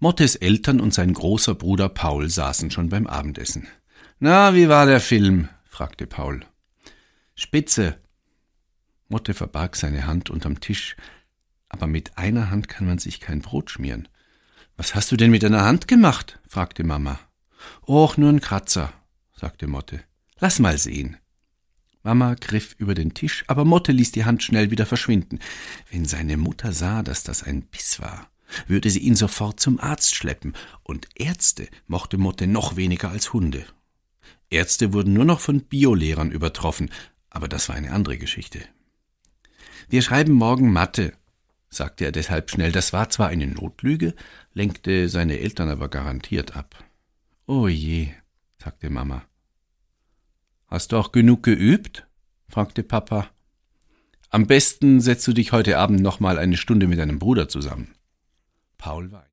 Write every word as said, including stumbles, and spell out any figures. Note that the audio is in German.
Mottes Eltern und sein großer Bruder Paul saßen schon beim Abendessen. »Na, wie war der Film?« fragte Paul. »Spitze.« Motte verbarg seine Hand unterm Tisch. »Aber mit einer Hand kann man sich kein Brot schmieren.« »Was hast du denn mit deiner Hand gemacht?« fragte Mama. »Och, nur ein Kratzer«, sagte Motte. »Lass mal sehen.« Mama griff über den Tisch, aber Motte ließ die Hand schnell wieder verschwinden. Wenn seine Mutter sah, dass das ein Biss war, würde sie ihn sofort zum Arzt schleppen, und Ärzte mochte Motte noch weniger als Hunde. Ärzte wurden nur noch von Biolehrern übertroffen, aber das war eine andere Geschichte. »Wir schreiben morgen Mathe«, sagte er deshalb schnell. Das war zwar eine Notlüge, lenkte seine Eltern aber garantiert ab. »Oh je«, sagte Mama. »Hast du auch genug geübt?« fragte Papa. »Am besten setzt du dich heute Abend noch mal eine Stunde mit deinem Bruder zusammen.« Paul war